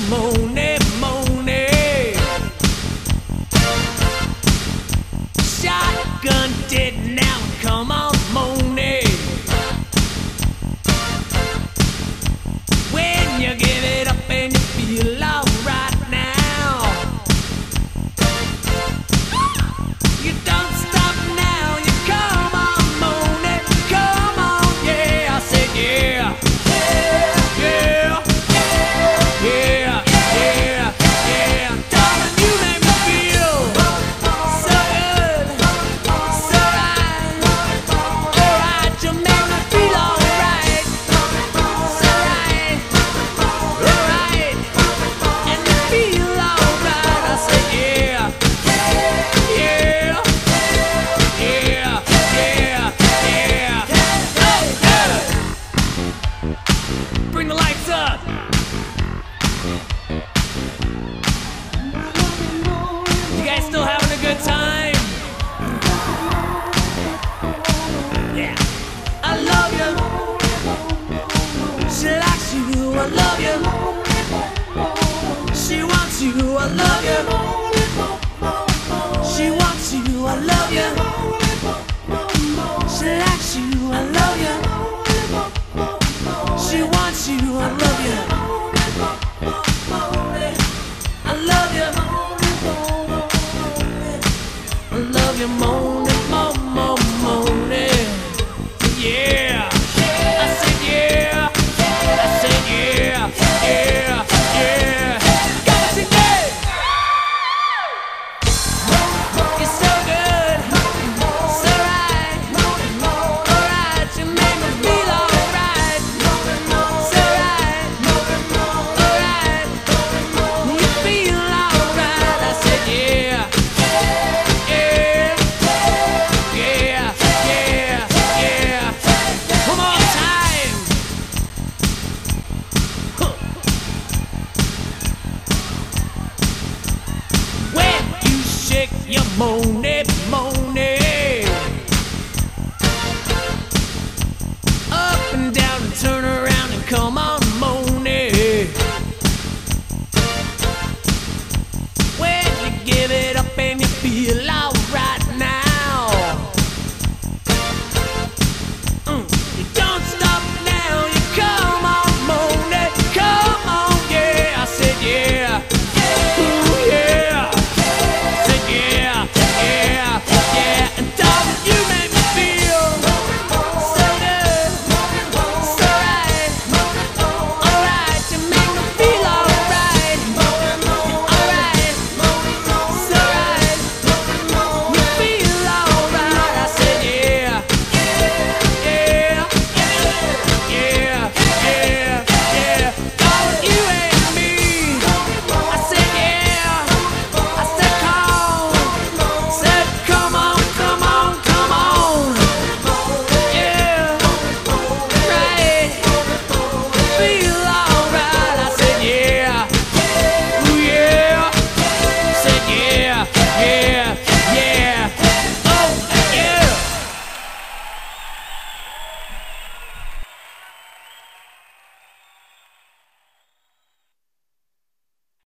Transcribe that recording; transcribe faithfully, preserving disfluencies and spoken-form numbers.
money, money. Shotgun did now, come on, money. When you give it up and you feel alright now, you don't stop now, you come on, money, come on, yeah. I said yeah, yeah, yeah, yeah, yeah, yeah. Darling, you make me feel so good, so right, alright, you make me feel alright, so right, alright, and you feel alright. I said yeah, yeah, yeah, yeah, yeah. Oh, yeah. Bring the lights up. You guys still having a good time? Yeah. I love you. She likes you. I love you. She wants you. I love you. She wants you. I love you. She likes you. I love you. She wants you. I love you. I love you. I love you, moaning, mo, mo, moaning. Yeah. I said yeah. I said yeah. Yeah. Yeah. Gotta sing it. You're so good. So right. Alright. You make me feel alright. So right. Alright. You feel alright. I said yeah. Yeah. Yeah. Yeah. Yeah. One more time. Huh. When you shake your money, money.